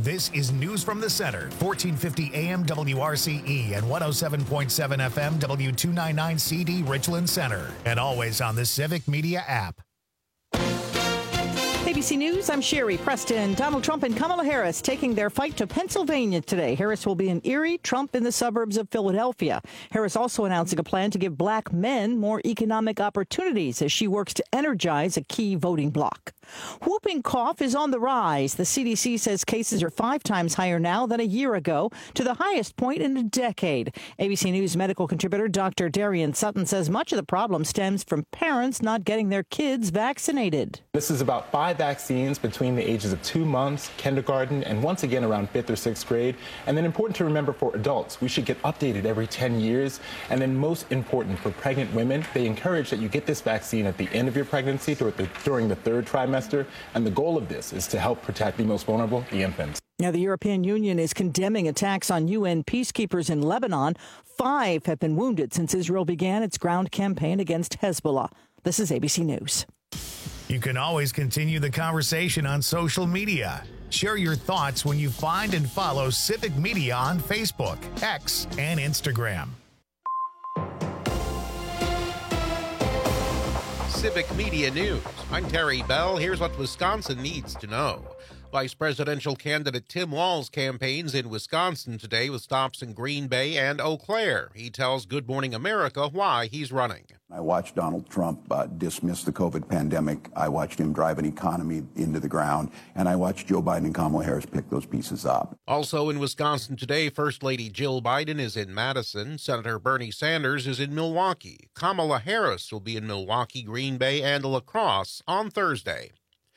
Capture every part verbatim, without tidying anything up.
This is News from the Center, fourteen fifty A M W R C E and one oh seven point seven F M W two ninety-nine C D Richland Center. And always on the Civic Media app. A B C News, I'm Sherry Preston. Donald Trump and Kamala Harris taking their fight to Pennsylvania today. Harris will be in Erie, Trump in the suburbs of Philadelphia. Harris also announcing a plan to give black men more economic opportunities as she works to energize a key voting bloc. Whooping cough is on the rise. The C D C says cases are five times higher now than a year ago, to the highest point in a decade. A B C News medical contributor Doctor Darian Sutton says much of the problem stems from parents not getting their kids vaccinated. This is about five vaccines between the ages of two months, kindergarten, and once again around fifth or sixth grade. And then important to remember for adults, we should get updated every ten years. And then most important for pregnant women, they encourage that you get this vaccine at the end of your pregnancy during the third trimester. And the goal of this is to help protect the most vulnerable, the infants. Now, the European Union is condemning attacks on U N peacekeepers in Lebanon. Five have been wounded since Israel began its ground campaign against Hezbollah. This is A B C News. You can always continue the conversation on social media. Share your thoughts when you find and follow Civic Media on Facebook, X, and Instagram. Civic Media News. I'm Terry Bell. Here's what Wisconsin needs to know. Vice presidential candidate Tim Walz campaigns in Wisconsin today with stops in Green Bay and Eau Claire. He tells Good Morning America why he's running. I watched Donald Trump uh, dismiss the COVID pandemic. I watched him drive an economy into the ground. And I watched Joe Biden and Kamala Harris pick those pieces up. Also in Wisconsin today, First Lady Jill Biden is in Madison. Senator Bernie Sanders is in Milwaukee. Kamala Harris will be in Milwaukee, Green Bay, and La Crosse on Thursday.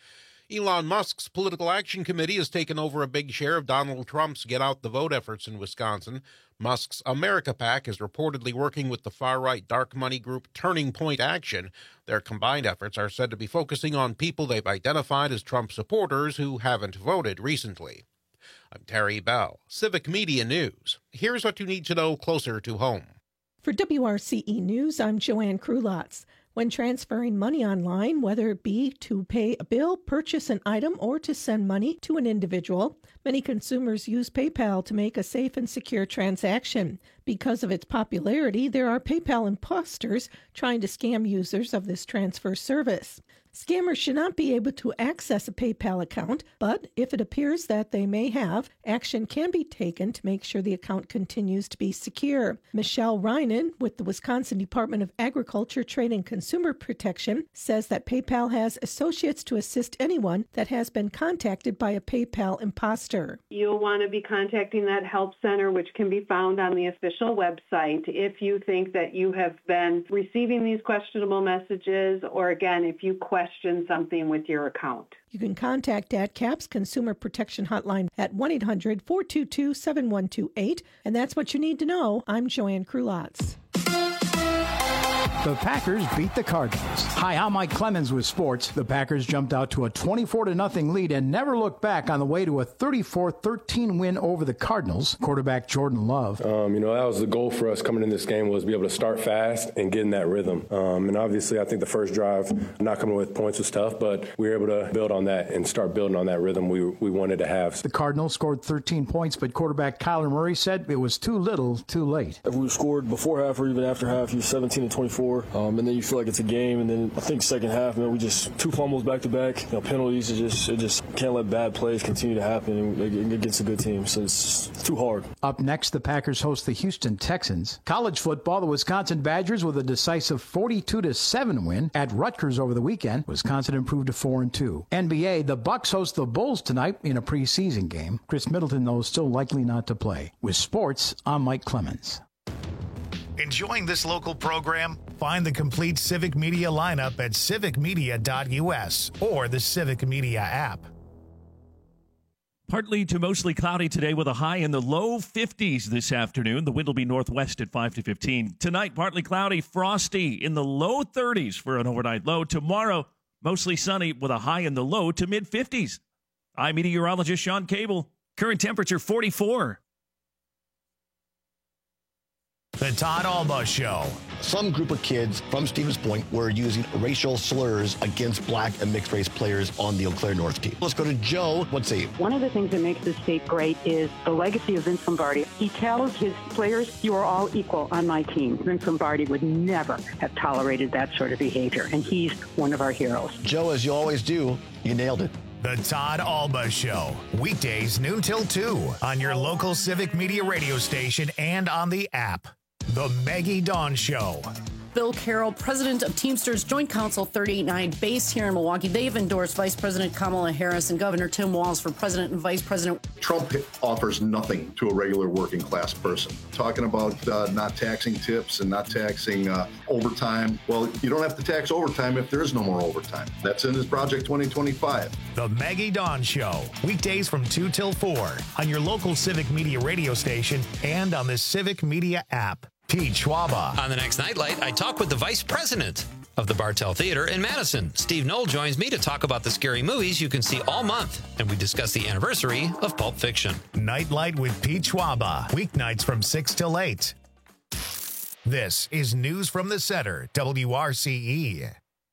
Elon Musk's Political Action Committee has taken over a big share of Donald Trump's Get Out the Vote efforts in Wisconsin. Musk's America PAC is reportedly working with the far-right dark money group Turning Point Action. Their combined efforts are said to be focusing on people they've identified as Trump supporters who haven't voted recently. I'm Terry Bell, Civic Media News. Here's what you need to know closer to home. For W R C E News, I'm Joanne Krulotz. When transferring money online, whether it be to pay a bill, purchase an item, or to send money to an individual, many consumers use PayPal to make a safe and secure transaction. Because of its popularity, there are PayPal imposters trying to scam users of this transfer service. Scammers should not be able to access a PayPal account, but if it appears that they may have, action can be taken to make sure the account continues to be secure. Michelle Reinen with the Wisconsin Department of Agriculture, Trade, and Consumer Protection says that PayPal has associates to assist anyone that has been contacted by a PayPal imposter. You'll want to be contacting that help center, which can be found on the official website, if you think that you have been receiving these questionable messages, or again, if you question question something with your account. You can contact A D C A P's Consumer Protection Hotline at one eight hundred four two two seven one two eight. And that's what you need to know. I'm Joanne Krulotz. The Packers beat the Cardinals. Hi, I'm Mike Clemens with sports. The Packers jumped out to a twenty-four to nothing lead and never looked back on the way to a thirty-four thirteen win over the Cardinals. Quarterback Jordan Love. Um, you know, that was the goal for us coming in this game, was to be able to start fast and get in that rhythm. Um, and obviously, I think the first drive, not coming with points was tough, but we were able to build on that and start building on that rhythm we we wanted to have. The Cardinals scored thirteen points, but quarterback Kyler Murray said it was too little, too late. If we scored before half or even after half, you're seventeen to twenty-four. Um, and then you feel like it's a game, and then I think second half, man, we just two fumbles back to back. You know, penalties. It just it just can't let bad plays continue to happen against a good team. So it's too hard. Up next, the Packers host the Houston Texans. College football, the Wisconsin Badgers with a decisive forty-two to seven win at Rutgers over the weekend. Wisconsin improved to four and two. N B A, the Bucks host the Bulls tonight in a preseason game. Chris Middleton, though, is still likely not to play. With sports, I'm Mike Clemens. Enjoying this local program? Find the complete Civic Media lineup at civic media dot u s or the Civic Media app. Partly to mostly cloudy today with a high in the low fifties this afternoon. The wind will be northwest at five to fifteen. Tonight, partly cloudy, frosty in the low thirties for an overnight low. Tomorrow, mostly sunny with a high in the low to mid fifties. I'm meteorologist Sean Cable. Current temperature forty-four. The Todd Alba Show. Some group of kids from Stevens Point were using racial slurs against black and mixed race players on the Eau Claire North team. Let's go to Joe. What's he? One of the things that makes this state great is the legacy of Vince Lombardi. He tells his players, you are all equal on my team. Vince Lombardi would never have tolerated that sort of behavior, and he's one of our heroes. Joe, as you always do, you nailed it. The Todd Alba Show. Weekdays noon till two on your local Civic Media radio station and on the app. The Maggie Dawn Show. Bill Carroll, president of Teamsters Joint Council thirty-eight nine, based here in Milwaukee. They've endorsed Vice President Kamala Harris and Governor Tim Walz for president and vice president. Trump offers nothing to a regular working class person. Talking about uh, not taxing tips and not taxing uh, overtime. Well, you don't have to tax overtime if there is no more overtime. That's in his Project twenty twenty-five. The Maggie Dawn Show. Weekdays from two till four on your local Civic Media radio station and on the Civic Media app. Pete Schwaba. On the next Nightlight, I talk with the vice president of the Bartell Theater in Madison. Steve Knoll joins me to talk about the scary movies you can see all month, and we discuss the anniversary of Pulp Fiction. Nightlight with Pete Schwaba. Weeknights from six till eight. This is News from the Center, W R C E.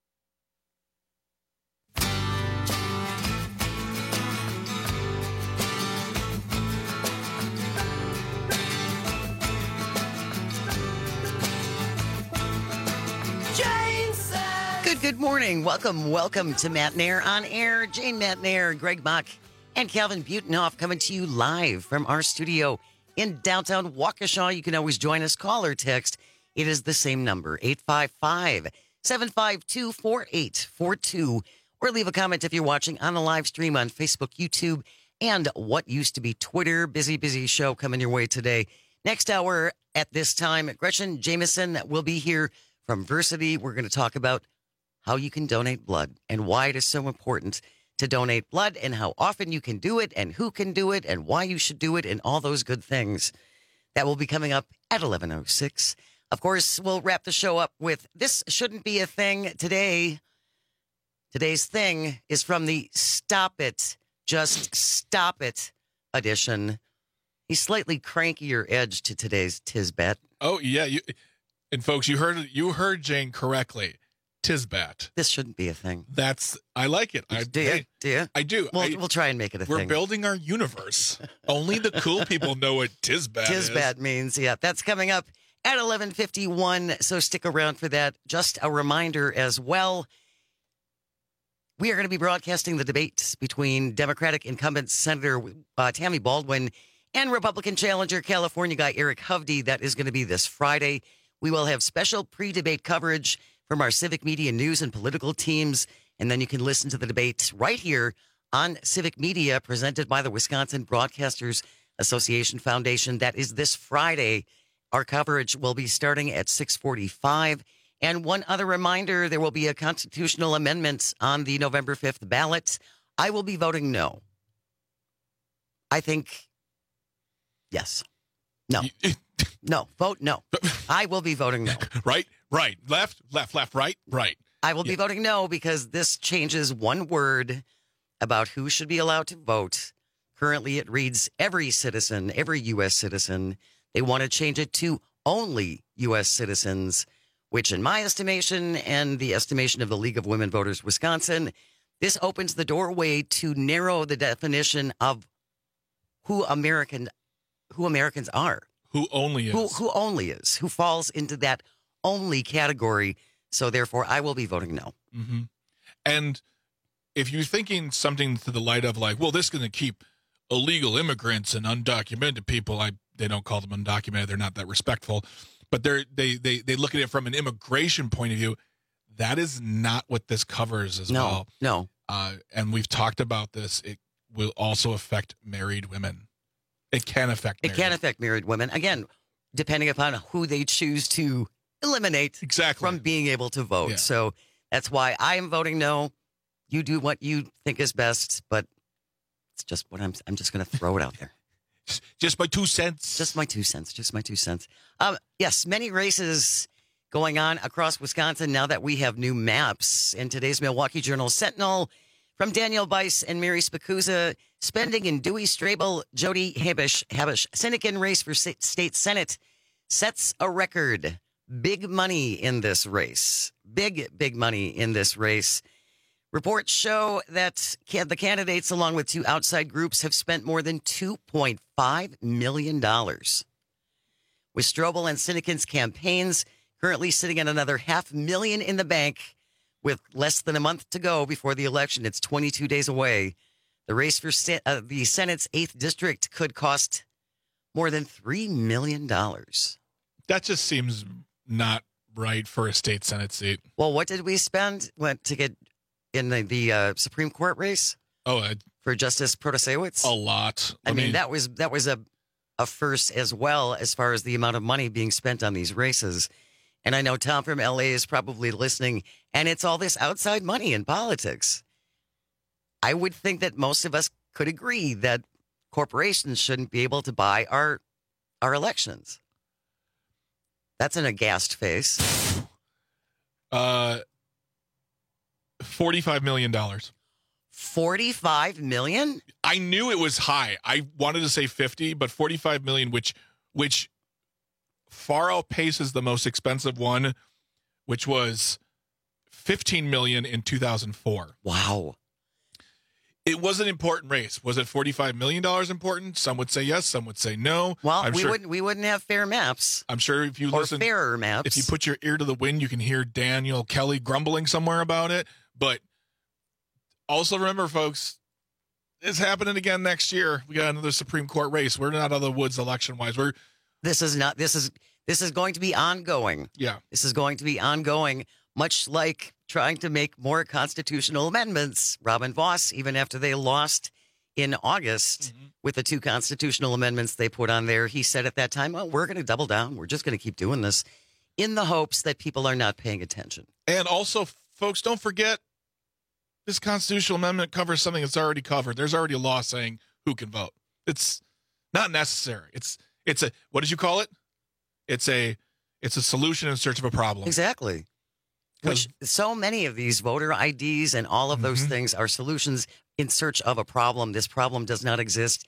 Good, good morning. Welcome, welcome to Matt Nair on Air. Jane Matt Nair, Greg Mock, and Calvin Butenhoff coming to you live from our studio in downtown Waukesha. You can always join us, call or text. It is the same number, eight five five, seven five two, four eight four two, or leave a comment if you're watching on the live stream on Facebook, YouTube, and what used to be Twitter. Busy, busy show coming your way today. Next hour at this time, Gretchen Jameson will be here from Versity. We're going to talk about how you can donate blood and why it is so important to donate blood and how often you can do it and who can do it and why you should do it and all those good things. That will be coming up at eleven oh six. Of course, we'll wrap the show up with This Shouldn't Be a Thing today. Today's thing is from the Stop It, Just Stop It edition. A slightly crankier edge to today's Tisbat. Oh, yeah. You, and folks, you heard you heard Jane correctly. Tisbat. This shouldn't be a thing. That's, I like it. I, do you? I, do you? I do. We'll, I, we'll try and make it a we're thing. We're building our universe. Only the cool people know what Tisbat, Tisbat is. Tisbat means, yeah. That's coming up at eleven fifty-one, so stick around for that. Just a reminder as well, we are going to be broadcasting the debate between Democratic incumbent Senator uh, Tammy Baldwin and Republican challenger California guy Eric Hovde. That is going to be this Friday. We will have special pre-debate coverage from our Civic Media news and political teams. And then you can listen to the debate right here on Civic Media, presented by the Wisconsin Broadcasters Association Foundation. That is this Friday. Our coverage will be starting at six forty-five. And one other reminder, there will be a constitutional amendment on the November fifth ballot. I will be voting no. I think, yes. No. No. Vote no. I will be voting no. Right? Right. Left, left, left, right, right. I will be yeah. voting no because this changes one word about who should be allowed to vote. Currently, it reads every citizen, every U S citizen. They want to change it to only U S citizens, which in my estimation and the estimation of the League of Women Voters Wisconsin, this opens the doorway to narrow the definition of who American, who Americans are. Who only is. Who, who only is. Who falls into that only category. So therefore, I will be voting no. Mm-hmm. And if you're thinking something to the light of like, well, this is going to keep illegal immigrants and undocumented people, I they don't call them undocumented. They're not that respectful. But they're, they they they look at it from an immigration point of view. That is not what this covers as no, well. No, uh, and we've talked about this. It will also affect married women. It can affect It can affect married women. Again, depending upon who they choose to eliminate exactly. from being able to vote. Yeah. So that's why I am voting no. You do what you think is best, but it's just what I'm I'm just going to throw it out there. Just my two cents. Just my two cents. Just my two cents. Um, yes, many races going on across Wisconsin now that we have new maps. In today's Milwaukee Journal Sentinel, from Daniel Bice and Mary Spicuzza, spending in Dewey Strabel, Jody Habish, Habish, Senecan race for state Senate. sets a record. Big money in this race. Big, big money in this race. Reports show that the candidates, along with two outside groups, have spent more than two point five million dollars. With Strobel and Sinekin's campaigns currently sitting at another half million in the bank, with less than a month to go before the election, it's twenty-two days away. The race for uh, the Senate's eighth district could cost more than three million dollars. That just seems not right for a state Senate seat. Well, what did we spend went to get in the, the uh, Supreme Court race? Oh, uh, for Justice Protasewicz? A lot. I, I mean, mean, that was that was a, a first as well as far as the amount of money being spent on these races. And I know Tom from L A is probably listening, and it's all this outside money in politics. I would think that most of us could agree that corporations shouldn't be able to buy our our elections. That's an aghast face. Uh, forty-five million dollars. forty-five million dollars? I knew it was high. I wanted to say fifty, but forty-five million dollars, which which far outpaces the most expensive one, which was fifteen million dollars in two thousand four. Wow. It was an important race. Was it forty-five million dollars important? Some would say yes. Some would say no. Well, I'm we sure, wouldn't we wouldn't have fair maps. I'm sure if you or listen, fairer maps. If you put your ear to the wind, you can hear Daniel Kelly grumbling somewhere about it. But also remember, folks, it's happening again next year. We got another Supreme Court race. We're not out of the woods election-wise. We're This is not. This is this is going to be ongoing. Yeah. This is going to be ongoing, much like trying to make more constitutional amendments. Robin Vos, even after they lost in August mm-hmm. with the two constitutional amendments they put on there, he said at that time, "Oh, we're going to double down. We're just going to keep doing this," in the hopes that people are not paying attention. And also, folks, don't forget, this constitutional amendment covers something that's already covered. There's already a law saying who can vote. It's not necessary. It's it's a what did you call it? It's a it's a solution in search of a problem. Exactly. Which so many of these voter I Ds and all of those mm-hmm. things are solutions in search of a problem. This problem does not exist.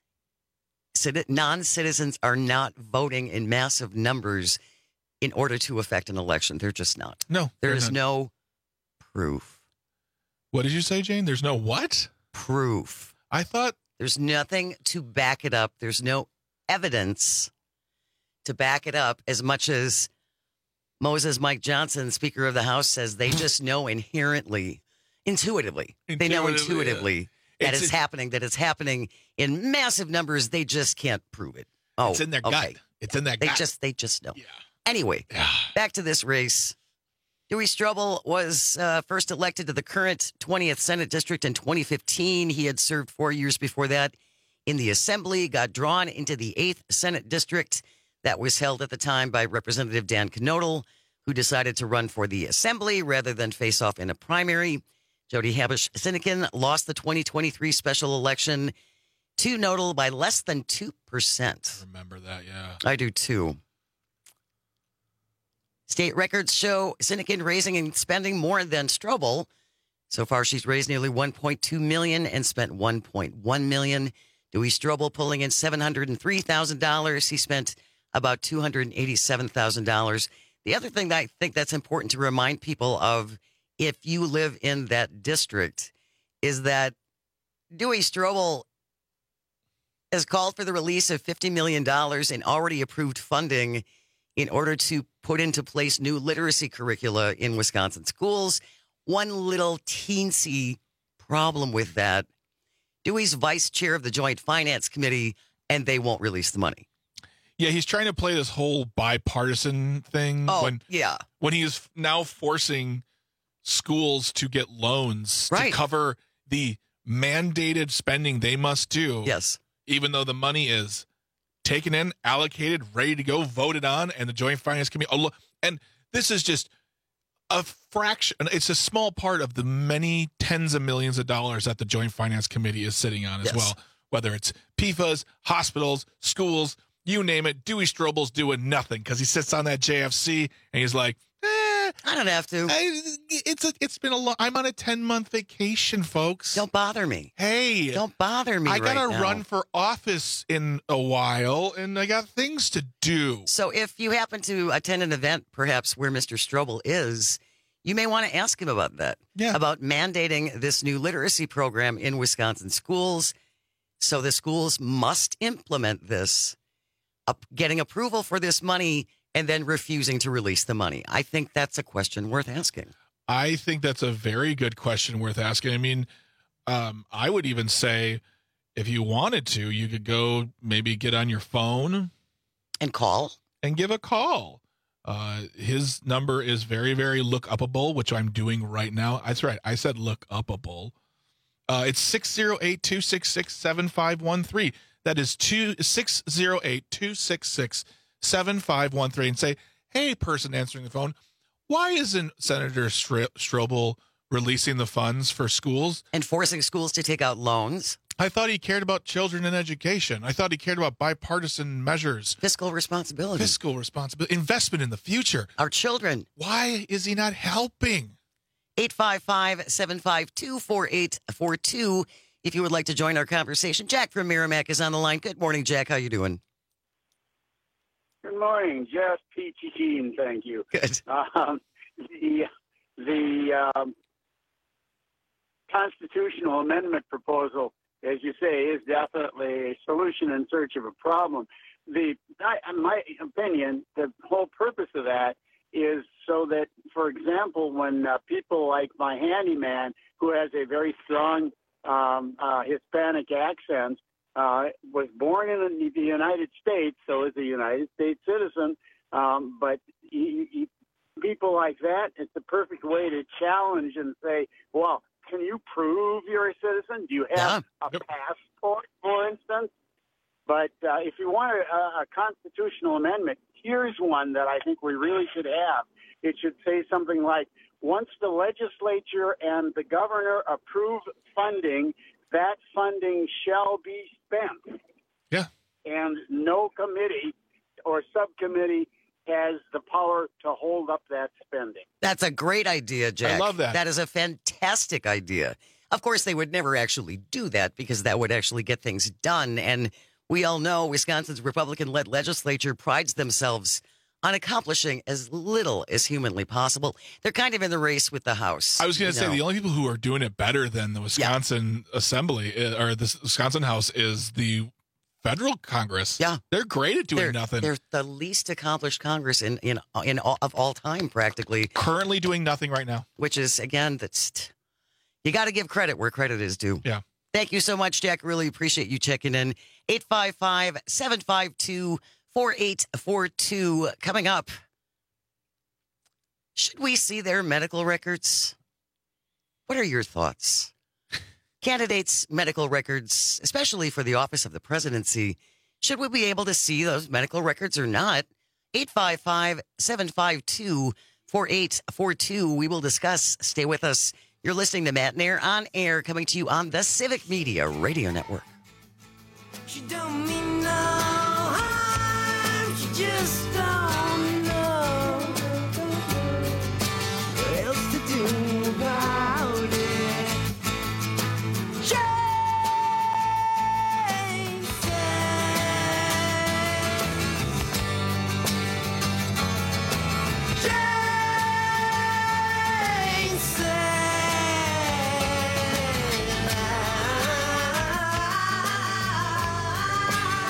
Non-citizens are not voting in massive numbers in order to affect an election. They're just not. No. There is not. no proof. What did you say, Jane? There's no what? Proof. I thought. There's nothing to back it up. There's no evidence to back it up, as much as Moses Mike Johnson, Speaker of the House, says they just know inherently, intuitively, intuitively they know intuitively yeah. that it's, it's happening, that it's happening in massive numbers. They just can't prove it. Oh, it's in their okay. gut. It's in their they gut. Just, they just know. Yeah. Anyway, yeah. back to this race. Dewey Strobel was uh, first elected to the current twentieth Senate District in twenty fifteen. He had served four years before that in the Assembly, got drawn into the eighth Senate District that was held at the time by Representative Dan Knodel, who decided to run for the Assembly rather than face off in a primary. Jody Habush Sinekin lost the twenty twenty-three special election to Knodel by less than two percent. I remember that, yeah. I do too. State records show Sinekin raising and spending more than Strobel. So far, she's raised nearly one point two million dollars and spent one point one million dollars. Dewey Strobel pulling in seven hundred three thousand dollars. He spent about two hundred eighty-seven thousand dollars. The other thing that I think that's important to remind people of, if you live in that district, is that Dewey Strobel has called for the release of fifty million dollars in already approved funding in order to put into place new literacy curricula in Wisconsin schools. One little teensy problem with that, Dewey's vice chair of the Joint Finance Committee, and they won't release the money. Yeah, he's trying to play this whole bipartisan thing. Oh, when, yeah. When he is now forcing schools to get loans right. to cover the mandated spending they must do. Yes. Even though the money is taken in, allocated, ready to go, voted on, and the Joint Finance Committee. And this is just a fraction. It's a small part of the many tens of millions of dollars that the Joint Finance Committee is sitting on as yes. well. Whether it's P F A S, hospitals, schools, you name it. Dewey Strobel's doing nothing because he sits on that J F C and he's like, eh, I don't have to. I, it's a, it's been a long. I'm on a ten month vacation, folks. Don't bother me. Hey, don't bother me. I gotta right run now. for office in a while, and I got things to do. So if you happen to attend an event, perhaps where Mister Strobel is, you may want to ask him about that. Yeah. About mandating this new literacy program in Wisconsin schools. So the schools must implement this, up, getting approval for this money, and then refusing to release the money. I think that's a question worth asking. I think that's a very good question worth asking. I mean, um, I would even say if you wanted to, you could go maybe get on your phone and call and give a call. Uh, his number is very, very look upable, which I'm doing right now. That's right. I said look upable. Uh, it's six oh eight, two six six, seven five one three. That is two, six oh eight, two six six, seven five one three. And say, hey, person answering the phone, why isn't Senator Stro- Strobel releasing the funds for schools? And forcing schools to take out loans? I thought he cared about children and education. I thought he cared about bipartisan measures. Fiscal responsibility. Fiscal responsibility. Investment in the future. Our children. Why is he not helping? eight five five, seven five two, four eight four two. If you would like to join our conversation. Jack from Merrimack is on the line. Good morning, Jack. How you doing? Good morning. Just peachy keen, thank you. Good. Um, the the um, constitutional amendment proposal, as you say, is definitely a solution in search of a problem. The, I, in my opinion, the whole purpose of that is so that, for example, when uh, people like my handyman, who has a very strong um, uh, Hispanic accent, uh, was born in the United States, so is a United States citizen, um, but he, he, people like that, it's the perfect way to challenge and say, well, can you prove you're a citizen? Do you have yeah. a passport, for instance? But uh, if you want a, a constitutional amendment, here's one that I think we really should have. It should say something like, once the legislature and the governor approve funding, that funding shall be spent. Yeah. And no committee or subcommittee has the power to hold up that spending. That's a great idea, Jack. I love that. That is a fantastic idea. Of course, they would never actually do that because that would actually get things done. And we all know Wisconsin's Republican-led legislature prides themselves on accomplishing as little as humanly possible. They're kind of in the race with the House. I was going to say, know. the only people who are doing it better than the Wisconsin yeah. Assembly or the Wisconsin House is the federal Congress. Yeah. They're great at doing they're, nothing. They're the least accomplished Congress in, in, in all, of all time, practically. Currently doing nothing right now. Which is, again, that's you got to give credit where credit is due. Yeah. Thank you so much, Jack. Really appreciate you checking in. eight five five, seven five two, four eight four two. Coming up, should we see their medical records? What are your thoughts? Candidates' medical records, especially for the office of the presidency, should we be able to see those medical records or not? eight five five, seven five two, four eight four two. We will discuss. Stay with us. You're listening to Matt and Air on air, coming to you on the Civic Media Radio Network. She don't mean no harm, she just don't know what else to do about it. Jane says, Jane says,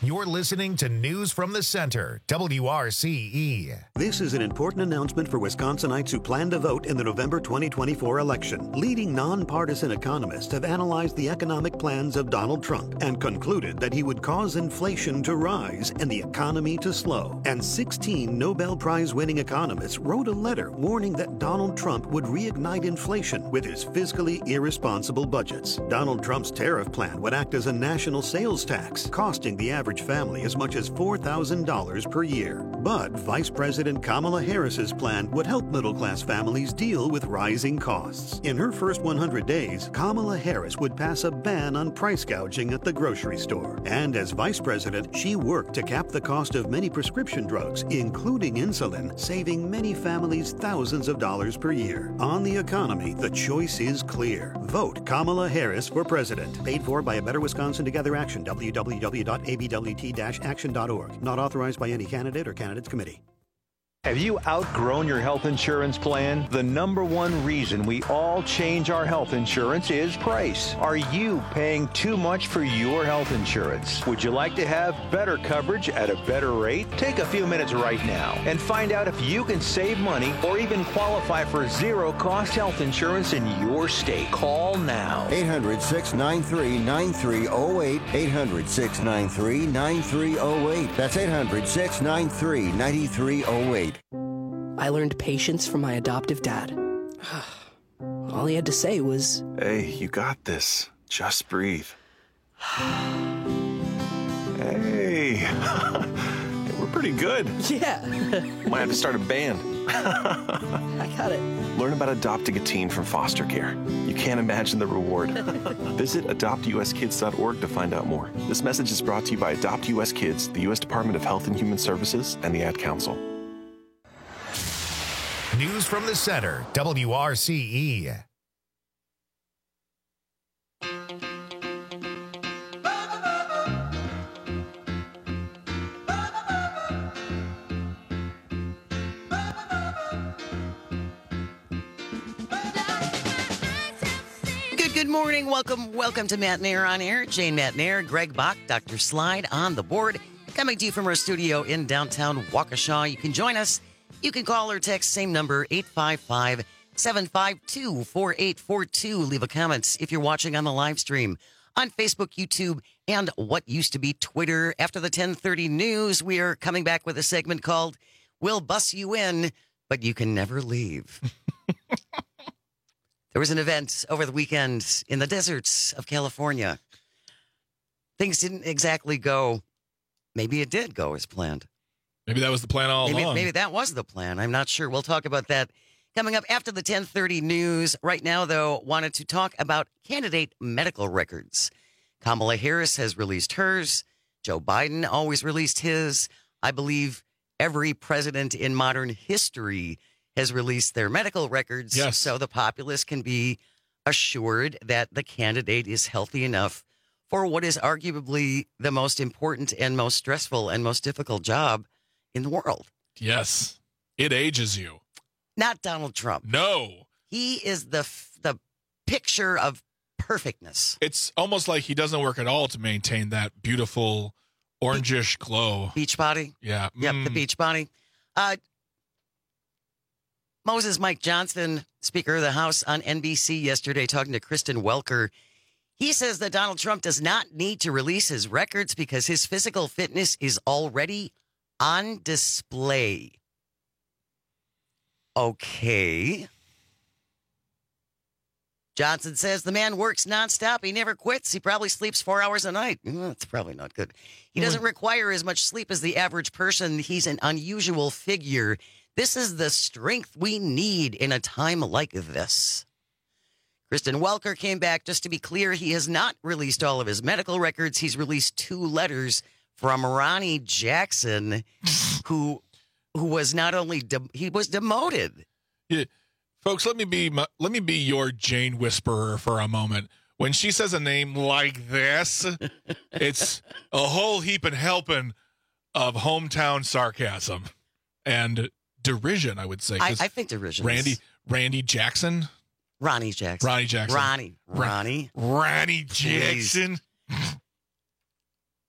You're listening to News from the Center, W R C E. This is an important announcement for Wisconsinites who plan to vote in the November twenty twenty-four election. Leading nonpartisan economists have analyzed the economic plans of Donald Trump and concluded that he would cause inflation to rise and the economy to slow. And sixteen Nobel Prize-winning economists wrote a letter warning that Donald Trump would reignite inflation with his fiscally irresponsible budgets. Donald Trump's tariff plan would act as a national sales tax, costing the average family as much as four thousand dollars per year. But Vice President Kamala Harris's plan would help middle-class families deal with rising costs. In her first one hundred days, Kamala Harris would pass a ban on price gouging at the grocery store. And as Vice President, she worked to cap the cost of many prescription drugs, including insulin, saving many families thousands of dollars per year. On the economy, the choice is clear. Vote Kamala Harris for president. Paid for by a Better Wisconsin Together Action, w w w dot a b w t dash action dot org. Not authorized by any candidate or candidates committee. Have you outgrown your health insurance plan? The number one reason we all change our health insurance is price. Are you paying too much for your health insurance? Would you like to have better coverage at a better rate? Take a few minutes right now and find out if you can save money or even qualify for zero-cost health insurance in your state. Call now. eight hundred, six nine three, nine three zero eight. eight hundred, six nine three, nine three zero eight. That's eight hundred, six nine three, nine three zero eight. I learned patience from my adoptive dad. All he had to say was, "Hey, you got this. Just breathe." Hey, we're pretty good. Yeah. Might have to start a band. I got it. Learn about adopting a teen from foster care. You can't imagine the reward. Visit adopt u s kids dot org to find out more. This message is brought to you by Adopt U S Kids, the U S Department of Health and Human Services, and the Ad Council. News from the Center, W R C E. Good, good morning. Welcome, welcome to Matt Nair on Air. Jane Matt Nair, Greg Bach, Doctor Slide on the board. Coming to you from our studio in downtown Waukesha. You can join us. You can call or text, same number, eight five five, seven five two, four eight four two. Leave a comment if you're watching on the live stream on Facebook, YouTube, and what used to be Twitter. After the ten thirty news, we are coming back with a segment called We'll Bus You In, But You Can Never Leave. There was an event over the weekend in the deserts of California. Things didn't exactly go, maybe it did go as planned. Maybe that was the plan all maybe, along. Maybe that was the plan. I'm not sure. We'll talk about that coming up after the ten thirty news. Right now, though, wanted to talk about candidate medical records. Kamala Harris has released hers. Joe Biden always released his. I believe every president in modern history has released their medical records. Yes. So the populace can be assured that the candidate is healthy enough for what is arguably the most important and most stressful and most difficult job in the world. Yes. It ages you. Not Donald Trump. No. He is the the picture of perfectness. It's almost like he doesn't work at all to maintain that beautiful orangish glow. Beach body? Yeah. Yep, Mm. the beach body. Uh, Moses Mike Johnson, Speaker of the House on N B C yesterday, talking to Kristen Welker. He says that Donald Trump does not need to release his records because his physical fitness is already on display. Okay. Johnson says the man works nonstop. He never quits. He probably sleeps four hours a night. Mm, that's probably not good. He doesn't require as much sleep as the average person. He's an unusual figure. This is the strength we need in a time like this. Kristen Welker came back. Just to be clear, he has not released all of his medical records. He's released two letters from Ronnie Jackson, who who was not only de- he was demoted. Yeah. Folks, let me be my, let me be your Jane whisperer for a moment. When she says a name like this, it's a whole heap and helping of hometown sarcasm and derision, I would say. I, I think derision. Randy Randy Jackson. Ronnie Jackson. Ronnie Jackson. Ronnie. Ronnie. Ronnie Jackson.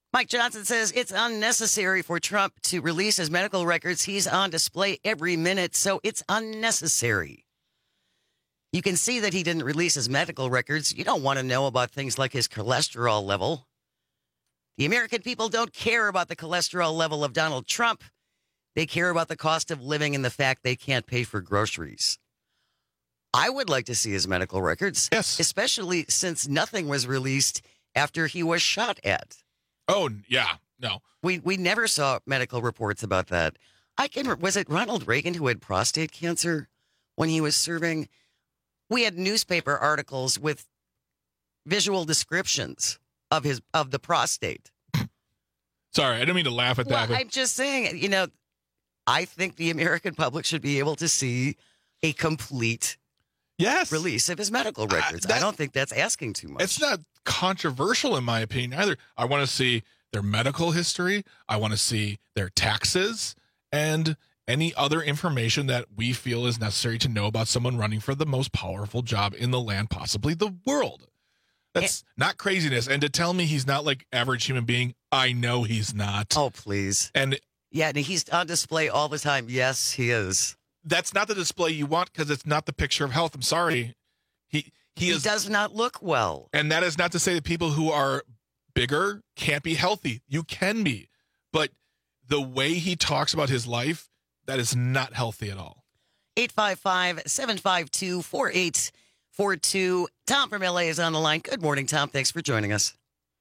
Mike Johnson says it's unnecessary for Trump to release his medical records. He's on display every minute, so it's unnecessary. You can see that he didn't release his medical records. You don't want to know about things like his cholesterol level. The American people don't care about the cholesterol level of Donald Trump. They care about the cost of living and the fact they can't pay for groceries. I would like to see his medical records. Yes. Especially since nothing was released after he was shot at. Oh, yeah. No. We we never saw medical reports about that. I can was it Ronald Reagan who had prostate cancer when he was serving? We had newspaper articles with visual descriptions of his of the prostate. Sorry, I didn't mean to laugh at Well, that. But I'm just saying, you know, I think the American public should be able to see a complete yes. release of his medical records. Uh, that- I don't think that's asking too much. It's not controversial in my opinion either. I want to see their medical history. I want to see their taxes and any other information that we feel is necessary to know about someone running for the most powerful job in the land, possibly the world. That's not craziness. And to tell me he's not like average human being, I know he's not. Oh, please. And yeah, and he's on display all the time. Yes, he is. That's not the display you want because it's not the picture of health. I'm sorry. He he, He is, does not look well. and that is not to say that people who are bigger can't be healthy. You can be. But the way he talks about his life, that is not healthy at all. eight five five, seven five two, four eight four two. Tom from L A is on the line. Good morning, Tom. Thanks for joining us.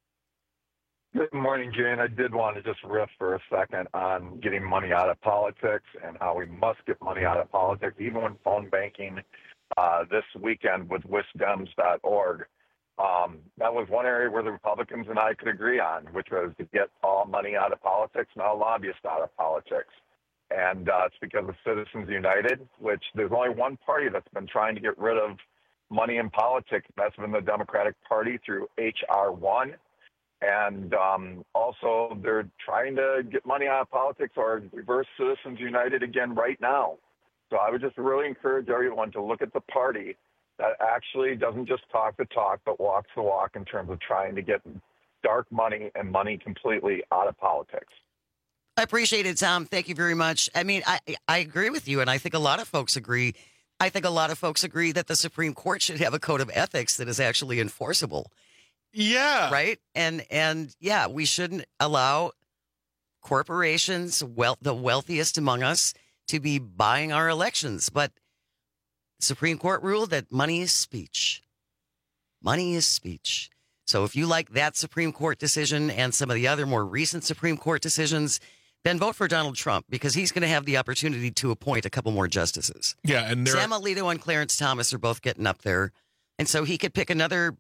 Good morning, Jane. I did want to just riff for a second on getting money out of politics and how we must get money out of politics, even when phone banking uh, this weekend with wisdems dot org. Um, that was one area where the Republicans and I could agree on, which was to get all money out of politics and all lobbyists out of politics. And uh, it's because of Citizens United, which there's only one party that's been trying to get rid of money in politics. That's been the Democratic Party through H R one. And um, also they're trying to get money out of politics or reverse Citizens United again right now. So I would just really encourage everyone to look at the party that actually doesn't just talk the talk, but walks the walk in terms of trying to get dark money and money completely out of politics. I appreciate it, Tom. Thank you very much. I mean, I, I agree with you, and I think a lot of folks agree. I think a lot of folks agree that the Supreme Court should have a code of ethics that is actually enforceable. Yeah. Right? And, and yeah, we shouldn't allow corporations, well, the wealthiest among us, to be buying our elections. But the Supreme Court ruled that money is speech. Money is speech. So if you like that Supreme Court decision and some of the other more recent Supreme Court decisions, then vote for Donald Trump because he's going to have the opportunity to appoint a couple more justices. Yeah, and there Sam are, Alito and Clarence Thomas are both getting up there. And so he could pick another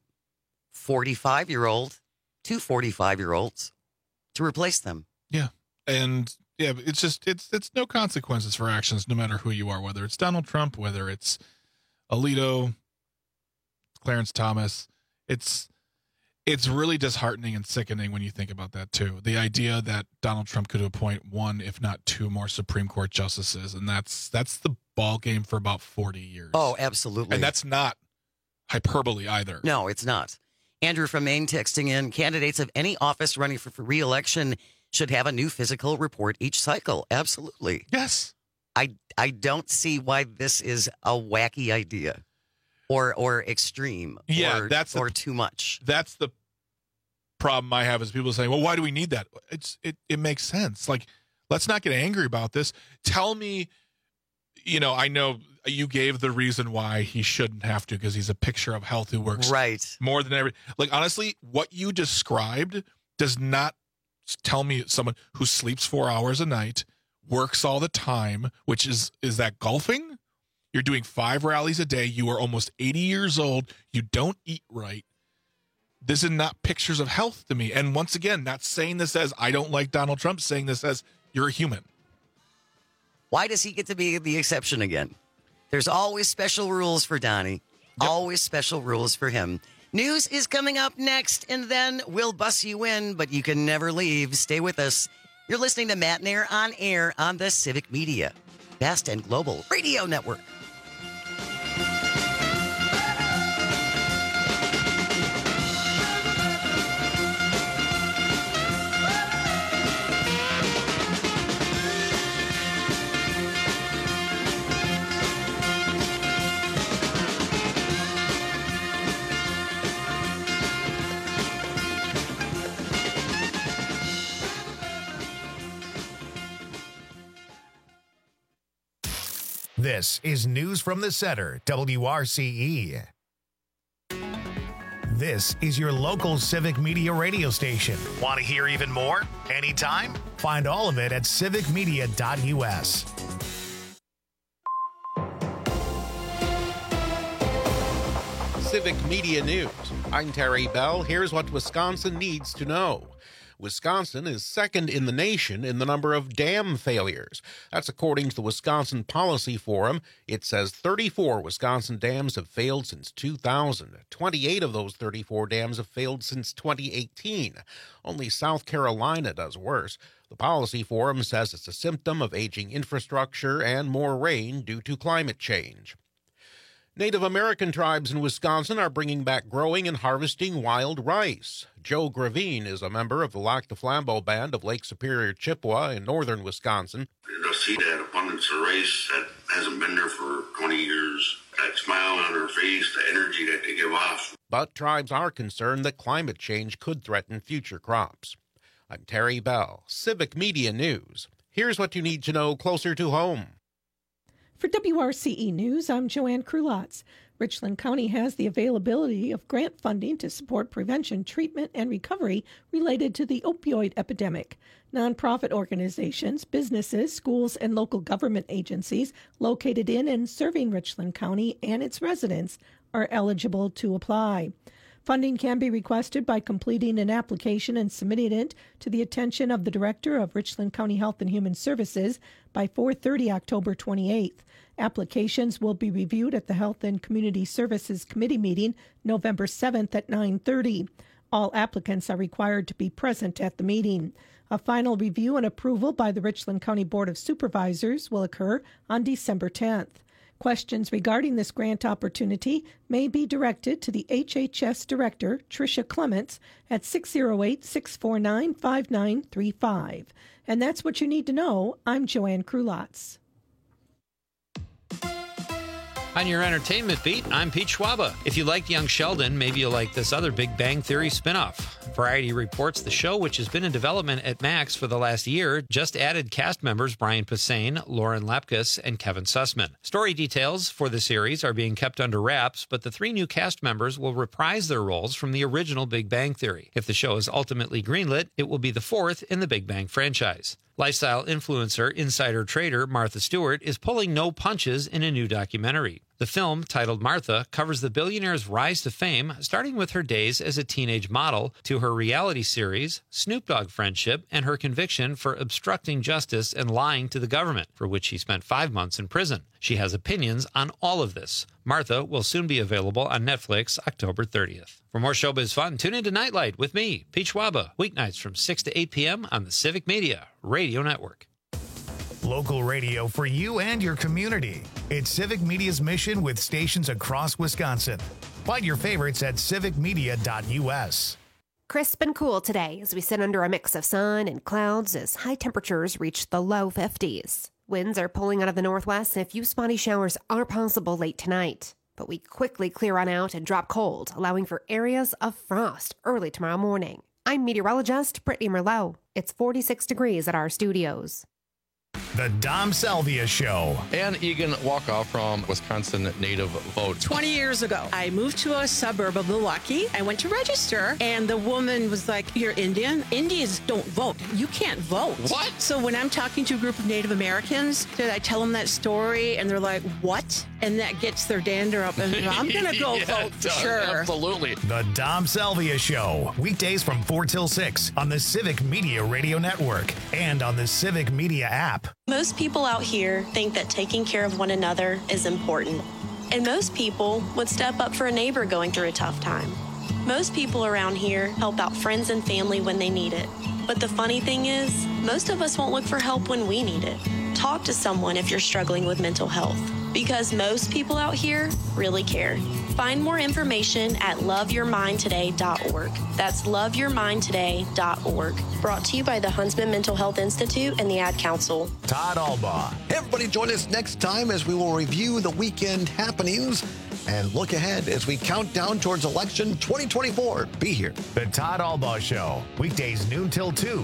forty-five-year-old, two forty-five-year-olds to replace them. yeah. And yeah, it's just it's it's no consequences for actions, no matter who you are, whether it's Donald Trump, whether it's Alito, Clarence Thomas. It's it's really disheartening and sickening when you think about that too. The idea that Donald Trump could appoint one, if not two, more Supreme Court justices, and that's that's the ball game for about forty years. Oh, absolutely. And that's not hyperbole either. No, it's not. Andrew from Maine texting in, candidates of any office running for, for re-election should have a new physical report each cycle. Absolutely. Yes. I I don't see why this is a wacky idea or or extreme Yeah, or, that's the- or too much. That's the problem I have is people saying, well, why do we need that? It's it, it makes sense. Like, let's not get angry about this. Tell me, you know, I know you gave the reason why he shouldn't have to because he's a picture of health who works right more than ever. Like, honestly, what you described does not tell me someone who sleeps four hours a night, works all the time, which is, is that golfing? You're doing five rallies a day. You are almost eighty years old. You don't eat right. This is not pictures of health to me. And once again, not saying this as I don't like Donald Trump, saying this as you're a human. Why does he get to be the exception again? There's always special rules for Donnie. Yep. Always special rules for him. News is coming up next, and then we'll bus you in, but you can never leave. Stay with us. You're listening to Matt and Air on air on the Civic Media, Fast and Global Radio Network. This is News from the Center, W R C E. This is your local Civic Media radio station. Want to hear even more? Anytime? Find all of it at civic media dot U S. Civic Media News. I'm Terry Bell. Here's what Wisconsin needs to know. Wisconsin is second in the nation in the number of dam failures. That's according to the Wisconsin Policy Forum. It says thirty-four Wisconsin dams have failed since two thousand. twenty-eight of those thirty-four dams have failed since twenty eighteen. Only South Carolina does worse. The Policy Forum says it's a symptom of aging infrastructure and more rain due to climate change. Native American tribes in Wisconsin are bringing back growing and harvesting wild rice. Joe Gravine is a member of the Lac du Flambeau Band of Lake Superior, Chippewa in northern Wisconsin. To see that abundance of rice that hasn't been there for twenty years, that smile on their face, the energy that they give off. But tribes are concerned that climate change could threaten future crops. I'm Terry Bell, Civic Media News. Here's what you need to know closer to home. For W R C E News, I'm Joanne Krulotz. Richland County has the availability of grant funding to support prevention, treatment, and recovery related to the opioid epidemic. Nonprofit organizations, businesses, schools, and local government agencies located in and serving Richland County and its residents are eligible to apply. Funding can be requested by completing an application and submitting it to the attention of the Director of Richland County Health and Human Services by four thirty October twenty-eighth. Applications will be reviewed at the Health and Community Services Committee meeting November seventh at nine thirty. All applicants are required to be present at the meeting. A final review and approval by the Richland County Board of Supervisors will occur on December tenth. Questions regarding this grant opportunity may be directed to the H H S Director, Tricia Clements, at six oh eight, six four nine, five nine three five. And that's what you need to know. I'm Joanne Krulotz. On your entertainment beat, I'm Pete Schwaba. If you liked Young Sheldon, maybe you'll like this other Big Bang Theory spinoff. Variety reports the show, which has been in development at Max for the last year, just added cast members Brian Posehn, Lauren Lapkus, and Kevin Sussman. Story details for the series are being kept under wraps, but the three new cast members will reprise their roles from the original Big Bang Theory. If the show is ultimately greenlit, it will be the fourth in the Big Bang franchise. Lifestyle influencer, insider trader Martha Stewart is pulling no punches in a new documentary. The film, titled Martha, covers the billionaire's rise to fame, starting with her days as a teenage model, to her reality series, Snoop Dogg friendship, and her conviction for obstructing justice and lying to the government, for which she spent five months in prison. She has opinions on all of this. Martha will soon be available on Netflix October thirtieth. For more showbiz fun, tune into Nightlight with me, Pete Schwaba, weeknights from six to eight p.m. on the Civic Media Radio Network. Local radio for you and your community. It's Civic Media's mission with stations across Wisconsin. Find your favorites at civic media dot U S. Crisp and cool today as we sit under a mix of sun and clouds as high temperatures reach the low fifties. Winds are pulling out of the northwest and a few spotty showers are possible late tonight. But we quickly clear on out and drop cold, allowing for areas of frost early tomorrow morning. I'm meteorologist Brittany Merlot. It's forty-six degrees at our studios. The Dom Salvia Show. Ann Egan Walkoff from Wisconsin Native Vote. twenty years ago, I moved to a suburb of Milwaukee. I went to register, and the woman was like, "You're Indian? Indians don't vote. You can't vote." What? So when I'm talking to a group of Native Americans, I tell them that story, and they're like, "What?" And that gets their dander up, and I'm going to go Yeah, vote for sure. Absolutely. The Dom Salvia Show. Weekdays from four till six on the Civic Media Radio Network and on the Civic Media app. Most people out here think that taking care of one another is important. And most people would step up for a neighbor going through a tough time. Most people around here help out friends and family when they need it. But the funny thing is, most of us won't look for help when we need it. Talk to someone if you're struggling with mental health, because most people out here really care. Find more information at love your mind today dot org. That's love your mind today dot org. Brought to you by the Huntsman Mental Health Institute and the Ad Council. Todd Albaugh. Hey, everybody, join us next time as we will review the weekend happenings and look ahead as we count down towards election twenty twenty-four. Be here. The Todd Albaugh Show. Weekdays noon till two.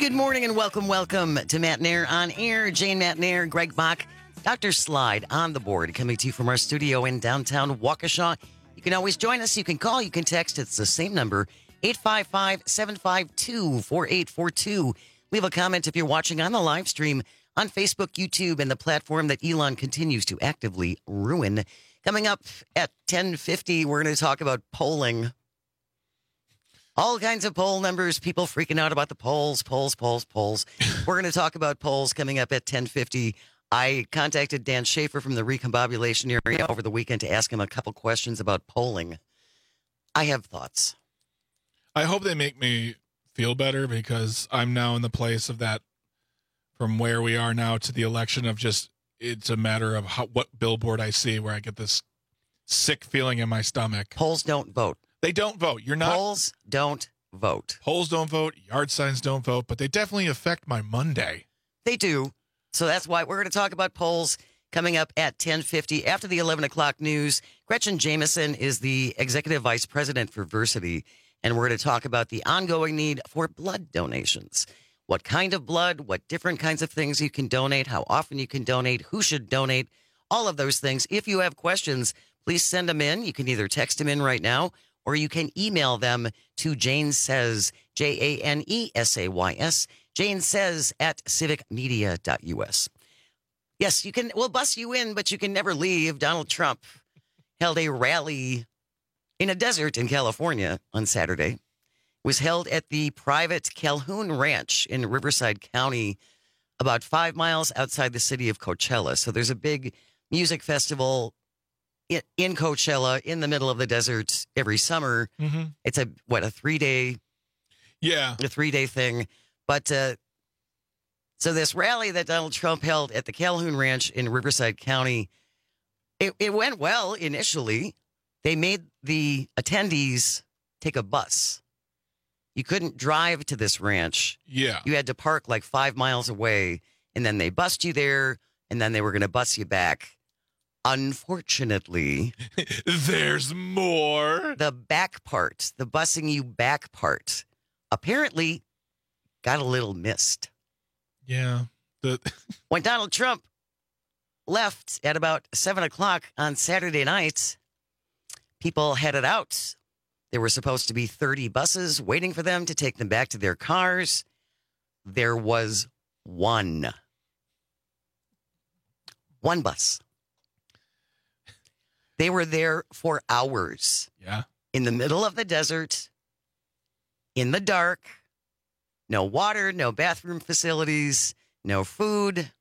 good morning and welcome, welcome to Matt Nair on Air. Jane Matt Nair, Greg Bach, Doctor Slide on the board, coming to you from our studio in downtown Waukesha. You can always join us. You can call, you can text. It's the same number, eight five five, seven five two, four eight four two. Leave a comment if you're watching on the live stream on Facebook, YouTube, and the platform that Elon continues to actively ruin. Coming up at ten fifty, we're going to talk about polling. All kinds of poll numbers, people freaking out about the polls, polls, polls, polls. We're going to talk about polls coming up at ten fifty. I contacted Dan Schaefer from the Recombobulation area over the weekend to ask him a couple questions about polling. I have thoughts. I hope they make me feel better, because I'm now in the place of that, from where we are now to the election, of just, it's a matter of how, what billboard I see where I get this sick feeling in my stomach. Polls don't vote. They don't vote. You're not. Polls don't vote. Polls don't vote. Yard signs don't vote, but they definitely affect my Monday. They do. So that's why we're going to talk about polls coming up at ten fifty after the eleven o'clock news. Gretchen Jameson is the Executive Vice President for Versity, and we're going to talk about the ongoing need for blood donations. What kind of blood, what different kinds of things you can donate, how often you can donate, who should donate, all of those things. If you have questions, please send them in. You can either text them in right now, or you can email them to Jane Says, J A N E S A Y S, Jane Says at civic media dot U S. Yes, you can. We'll bus you in, but you can never leave. Donald Trump held a rally in a desert in California on Saturday. It was held at the private Calhoun Ranch in Riverside County, about five miles outside the city of Coachella. So there's a big music festival in Coachella in the middle of the desert every summer. Mm-hmm. It's a, what, a three day, yeah, a three day thing. But uh, so this rally that Donald Trump held at the Calhoun Ranch in Riverside County, it, it went well initially. They made the attendees take a bus. You couldn't drive to this ranch. Yeah. You had to park like five miles away, and then they bussed you there, and then they were going to bus you back. Unfortunately, there's more. The back part, the bussing you back part, apparently got a little missed. Yeah. The when Donald Trump left at about seven o'clock on Saturday night, people headed out. There were supposed to be thirty buses waiting for them to take them back to their cars. There was one. One bus. They were there for hours. Yeah. In the middle of the desert, in the dark, no water, no bathroom facilities, no food.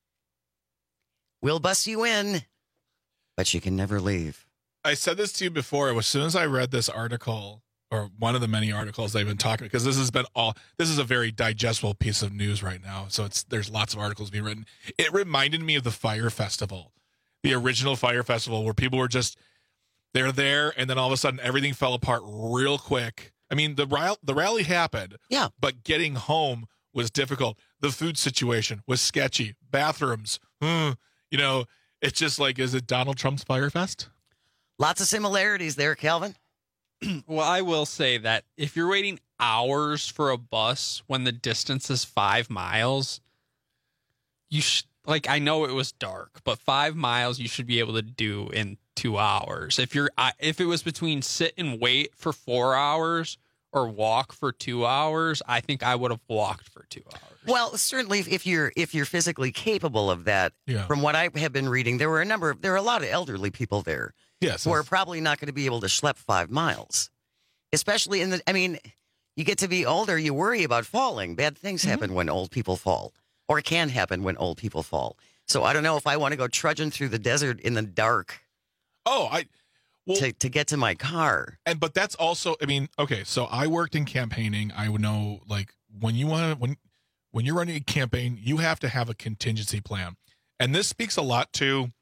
We'll bus you in, but you can never leave. I said this to you before. As soon as I read this article, or one of the many articles they've been talking, because this has been all, this is a very digestible piece of news right now. So it's, there's lots of articles being written. It reminded me of the Fire Festival. The original Fire Festival, where people were just, they're there, and then all of a sudden everything fell apart real quick. I mean, the rally, the rally happened, yeah, but getting home was difficult. The food situation was sketchy. Bathrooms, hmm, you know, it's just like, is it Donald Trump's Fire Fest? Lots of similarities there, Calvin. Well, I will say that if you're waiting hours for a bus when the distance is five miles, you should. Like, I know it was dark, but five miles you should be able to do in two hours. If you're, if it was between sit and wait for four hours or walk for two hours, I think I would have walked for two hours. Well, certainly if you're if you're physically capable of that. Yeah. From what I have been reading, there were a number of there are a lot of elderly people there. Yes, who are probably not going to be able to schlep five miles, especially in the. I mean, you get to be older, you worry about falling. Bad things Mm-hmm. happen when old people fall. Or can happen when old people fall. So I don't know if I want to go trudging through the desert in the dark. Oh, I well, to to get to my car. And but that's also, I mean, okay, so I worked in campaigning. I would know, like, when you want to when when you're running a campaign, you have to have a contingency plan. And this speaks a lot to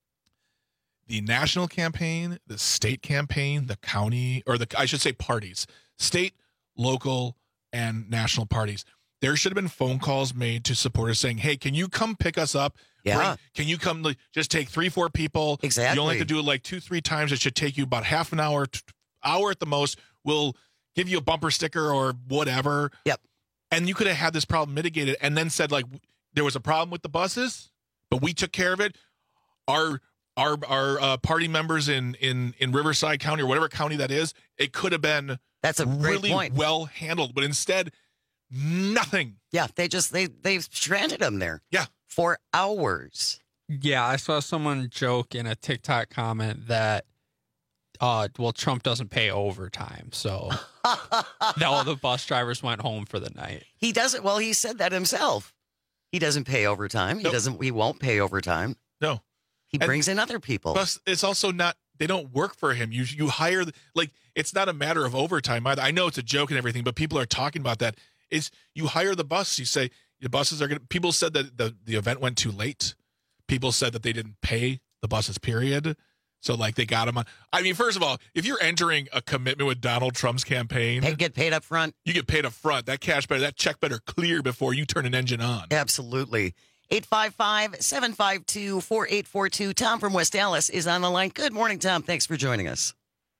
the national campaign, the state campaign, the county, or the I should say parties, state, local, and national parties. There should have been phone calls made to supporters saying, hey, can you come pick us up? Yeah. Bring, can you come, like, just take three, four people? Exactly. You only have to do it like two, three times. It should take you about half an hour, t- hour at the most. We'll give you a bumper sticker or whatever. Yep. And you could have had this problem mitigated and then said, like, there was a problem with the buses, but we took care of it. Our our our uh, party members in, in, in Riverside County or whatever county that is, it could have been That's a great really point. well handled. But instead, nothing. Yeah, they just they they've stranded them there. Yeah, for hours. Yeah, I saw someone joke in a TikTok comment that, uh, well, Trump doesn't pay overtime, so that all the bus drivers went home for the night. He doesn't. Well, he said that himself. He doesn't pay overtime. He Nope. doesn't. He won't pay overtime. No. He And brings in other people. Plus, it's also not, they don't work for him. You you hire, like, it's not a matter of overtime either. I know it's a joke and everything, but people are talking about that. It's, you hire the bus, you say, the buses are going to, people said that the, the event went too late. People said that they didn't pay the buses, period. So, like, they got them on. I mean, first of all, if you're entering a commitment with Donald Trump's campaign, Hey, get paid up front. you get paid up front. That cash better, that check better clear before you turn an engine on. Absolutely. eight five five, seven five two, four eight four two. Tom from West Dallas is on the line. Good morning, Tom. Thanks for joining us.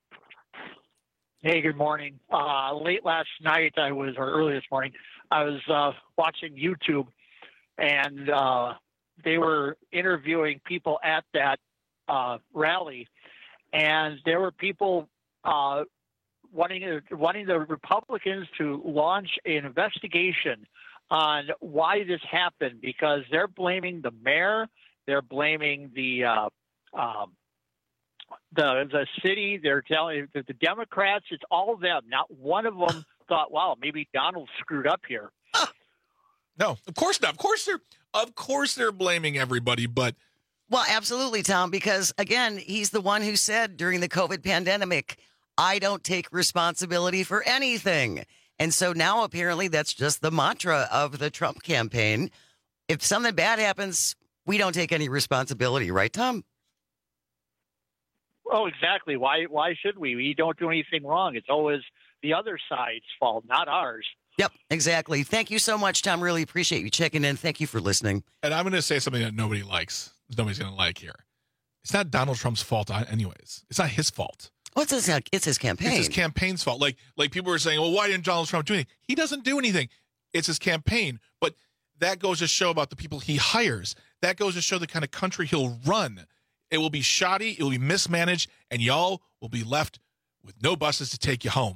Hey, good morning. Uh, late last night, I was, or early this morning, I was uh, watching YouTube, and uh, they were interviewing people at that uh, rally, and there were people uh, wanting wanting the Republicans to launch an investigation on why this happened, because they're blaming the mayor, they're blaming the uh, um, the the city, they're telling the, the Democrats, it's all of them. Not one of them thought, wow, maybe Donald screwed up here. No, of course not. Of course they're, of course they're blaming everybody, but Well, absolutely, Tom, because, again, he's the one who said during the COVID pandemic, I don't take responsibility for anything. And so now apparently that's just the mantra of the Trump campaign. If something bad happens, we don't take any responsibility, right, Tom? Oh, exactly. Why why should we? We don't do anything wrong. It's always the other side's fault, not ours. Yep, exactly. Thank you so much, Tom. Really appreciate you checking in. Thank you for listening. And I'm going to say something that nobody likes. Nobody's going to like here. It's not Donald Trump's fault, anyways. It's not his fault. What's his? It's his campaign. It's his campaign's fault. Like, like people were saying, well, why didn't Donald Trump do anything? He doesn't do anything. It's his campaign. But that goes to show about the people he hires. That goes to show the kind of country he'll run. It will be shoddy. It will be mismanaged. And y'all will be left with no buses to take you home.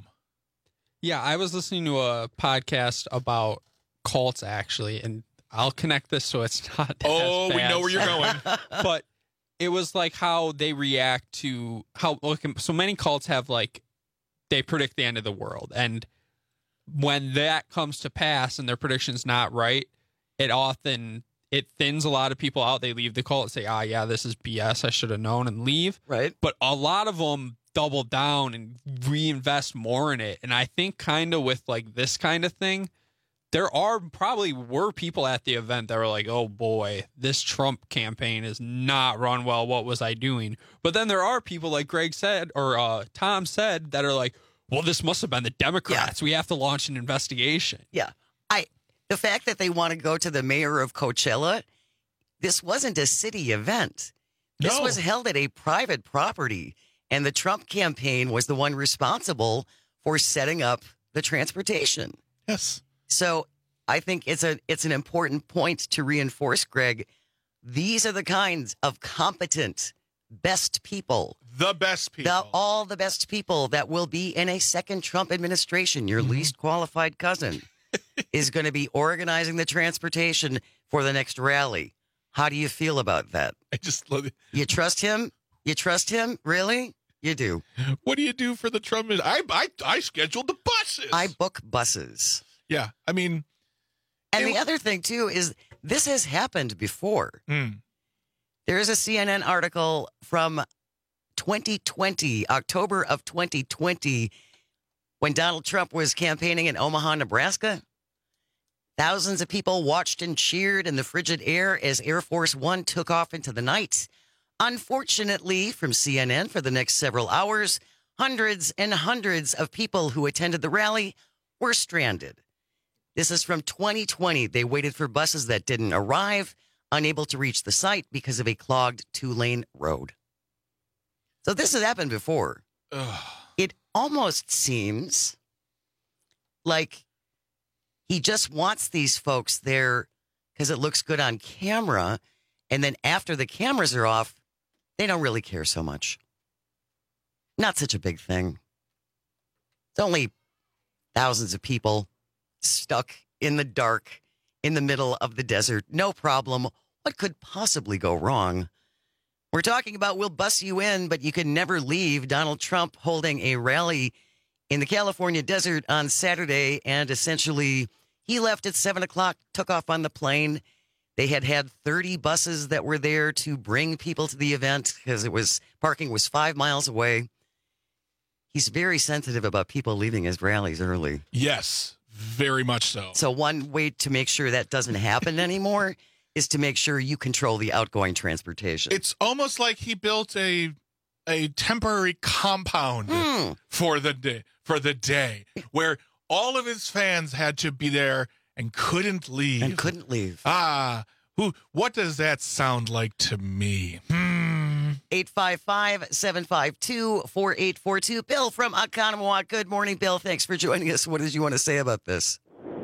Yeah, I was listening to a podcast about cults, actually, and I'll connect this so it's not Oh, as we bad. know where you're going. But it was like how they react to how look, so many cults have, like, they predict the end of the world, and when that comes to pass and their prediction's not right, it often it thins a lot of people out. They leave the cult and say, ah, yeah, this is B S, I should have known, and leave. Right. But a lot of them double down and reinvest more in it. And I think kind of with like this kind of thing, there are probably were people at the event that were like, oh boy, this Trump campaign is not run well. What was I doing? But then there are people like Greg said, or uh, Tom said, that are like, well, this must have been the Democrats. Yeah. We have to launch an investigation. Yeah. I the fact that they want to go to the mayor of Coachella, this wasn't a city event. This No. was held at a private property. And the Trump campaign was the one responsible for setting up the transportation. Yes. So I think it's a it's an important point to reinforce, Greg. These are the kinds of competent, best people. The best people. The, all the best people that will be in a second Trump administration. Your mm-hmm. least qualified cousin is going to be organizing the transportation for the next rally. How do you feel about that? I just love it. You trust him? You trust him? Really? You do. What do you do for the Trump? I I I scheduled the buses. I book buses. Yeah, I mean, and the other thing too is this has happened before. Mm. There is a C N N article from twenty twenty, October of twenty twenty, when Donald Trump was campaigning in Omaha, Nebraska. Thousands of people watched and cheered in the frigid air as Air Force One took off into the night. Unfortunately, from C N N, for the next several hours, hundreds and hundreds of people who attended the rally were stranded. This is from twenty twenty. They waited for buses that didn't arrive, unable to reach the site because of a clogged two-lane road. So this has happened before. Ugh. It almost seems like He just wants these folks there because it looks good on camera. And then after the cameras are off, they don't really care so much. Not such a big thing. It's only thousands of people stuck in the dark in the middle of the desert. No problem. What could possibly go wrong? We're talking about we'll bus you in, but you can never leave. Donald Trump holding a rally in the California desert on Saturday, and essentially he left at seven o'clock, took off on the plane. They had had thirty buses that were there to bring people to the event because it was parking was five miles away. He's very sensitive about people leaving his rallies early. Yes, very much so. So one way to make sure that doesn't happen anymore is to make sure you control the outgoing transportation. It's almost like he built a a temporary compound mm. for the day for the day where all of his fans had to be there and couldn't leave. And couldn't leave. Ah, who? What does that sound like to me? Hmm. eight five five, seven five two, four eight four two. Bill from Oconomowoc. Good morning, Bill. Thanks for joining us. What did you want to say about this?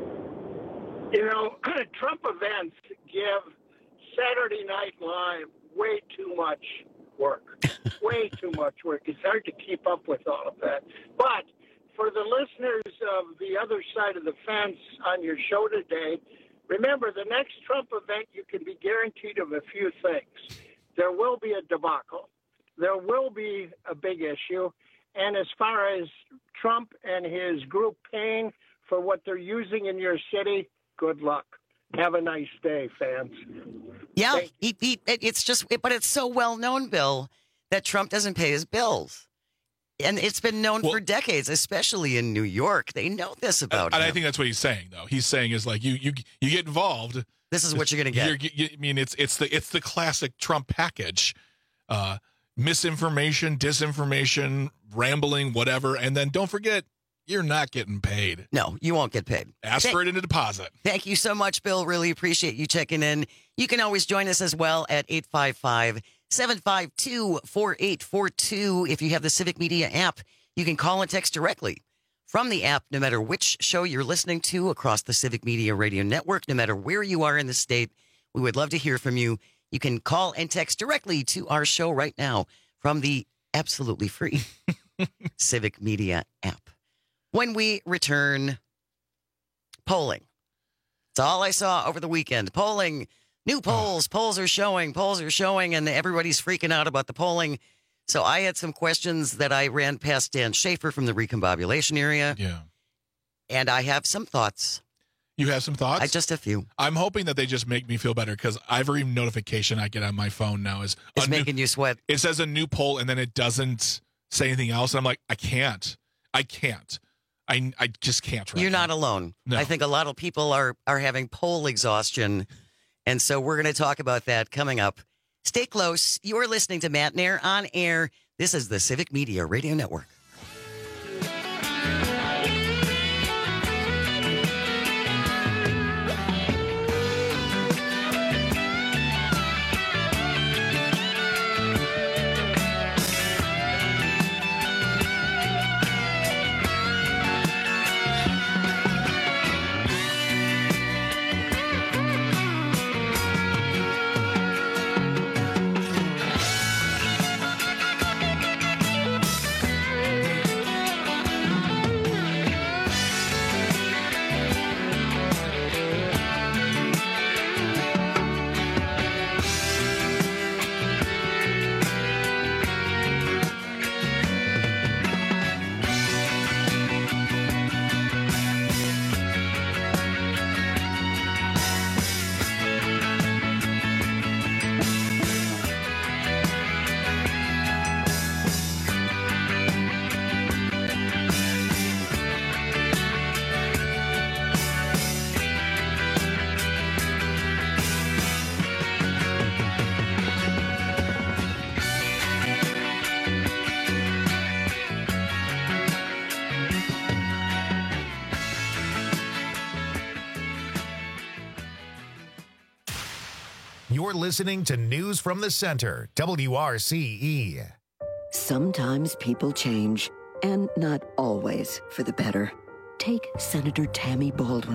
You know, Trump events give Saturday Night Live way too much work. Way too much work. It's hard to keep up with all of that. But for the listeners of the other side of the fence on your show today, remember the next Trump event, you can be guaranteed of a few things. There will be a debacle. There will be a big issue. And as far as Trump and his group paying for what they're using in your city, good luck. Have a nice day, fans. Yeah, he, he, it's just, but it's so well known, Bill, that Trump doesn't pay his bills. And it's been known well, for decades, especially in New York. They know this about and, him. And I think that's what he's saying, though. He's saying is like, you you you get involved. This is what you're going to get. You're, you, I mean, it's it's the it's the classic Trump package. Uh, misinformation, disinformation, rambling, whatever. And then don't forget, you're not getting paid. No, you won't get paid. Ask Thank, for it in a deposit. Thank you so much, Bill. Really appreciate you checking in. You can always join us as well at eight five five, seven five two, four eight four two. If you have the Civic Media app, you can call and text directly from the app, no matter which show you're listening to across the Civic Media Radio Network, no matter where you are in the state. We would love to hear from you. You can call and text directly to our show right now from the absolutely free Civic Media app. When we return, polling. That's all I saw over the weekend. Polling, new polls, polls are showing, polls are showing, and everybody's freaking out about the polling. So I had some questions that I ran past Dan Schaefer from the recombobulation area. Yeah. And I have some thoughts. You have some thoughts? I just a few. I'm hoping that they just make me feel better because every notification I get on my phone now is it's making new, you sweat. It says a new poll and then it doesn't say anything else. And I'm like, I can't. I can't. I, I just can't. Right You're now. not alone. No. I think a lot of people are, are having poll exhaustion. And so we're going to talk about that coming up. Stay close. You're listening to Matt Nair on air. This is the Civic Media Radio Network. You're listening to News from the Center, W R C E. Sometimes people change, and not always for the better. Take Senator Tammy Baldwin.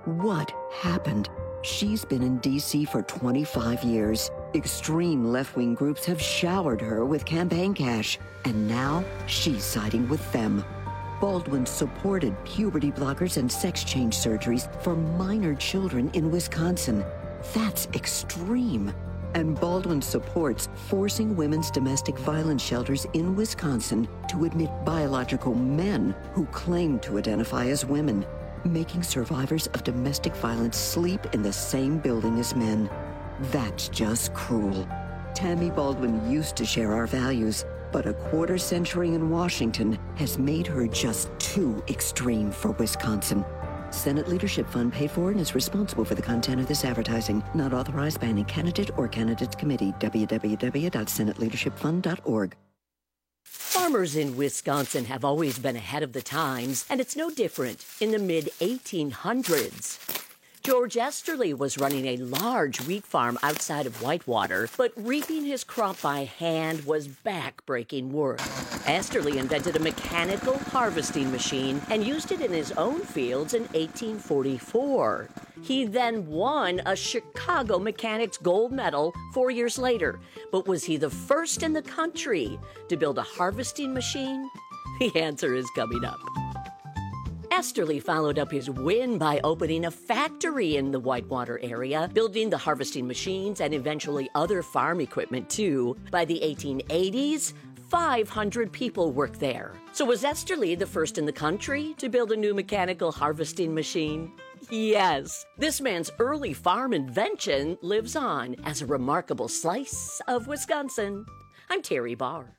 What happened? She's been in D C for twenty-five years. Extreme left-wing groups have showered her with campaign cash, and now she's siding with them. Baldwin supported puberty blockers and sex change surgeries for minor children in Wisconsin. That's extreme. And Baldwin supports forcing women's domestic violence shelters in Wisconsin to admit biological men who claim to identify as women, making survivors of domestic violence sleep in the same building as men. That's just cruel. Tammy Baldwin used to share our values, but a quarter century in Washington has made her just too extreme for Wisconsin. Senate Leadership Fund paid for and is responsible for the content of this advertising. Not authorized by any candidate or candidates committee. w w w dot senate leadership fund dot org. Farmers in Wisconsin have always been ahead of the times, and it's no different in the mid eighteen hundreds. George Esterly was running a large wheat farm outside of Whitewater, but reaping his crop by hand was back-breaking work. Esterly invented a mechanical harvesting machine and used it in his own fields in eighteen forty-four. He then won a Chicago Mechanics Gold Medal four years later. But was he the first in the country to build a harvesting machine? The answer is coming up. Esterly followed up his win by opening a factory in the Whitewater area, building the harvesting machines and eventually other farm equipment too. By the eighteen eighties, five hundred people worked there. So was Esterly the first in the country to build a new mechanical harvesting machine? Yes. This man's early farm invention lives on as a remarkable slice of Wisconsin. I'm Terry Barr.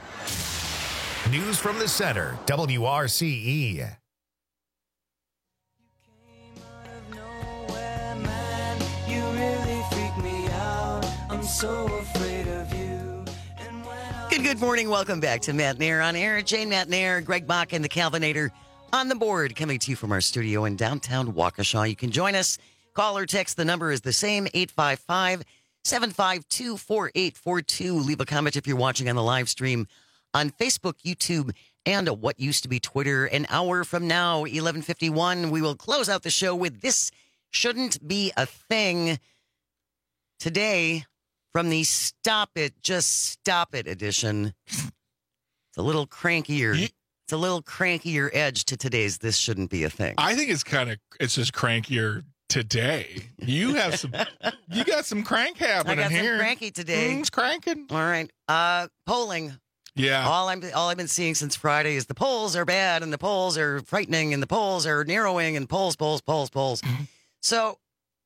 News from the center, W R C E. So afraid of you. Good, good morning. Welcome back to Matt Nair on Air. Jane Matt Nair, Greg Bach, and the Calvinator on the board, coming to you from our studio in downtown Waukesha. You can join us. Call or text. The number is the same, eight five five, seven five two, four eight four two. Leave a comment if you're watching on the live stream on Facebook, YouTube, and what used to be Twitter. An hour from now, eleven fifty-one, we will close out the show with This Shouldn't Be a Thing. Today, from the Stop It, Just Stop It edition. It's a little crankier. It's a little crankier edge to today's This Shouldn't Be a Thing. I think it's kind of, it's just crankier today. You have some, you got some crank happening I got here. some cranky today. Mm, it's cranking. All right. Uh, polling. Yeah. All I'm, all I've been seeing since Friday is the polls are bad and the polls are frightening and the polls are narrowing and polls, polls, polls, polls. Mm-hmm. So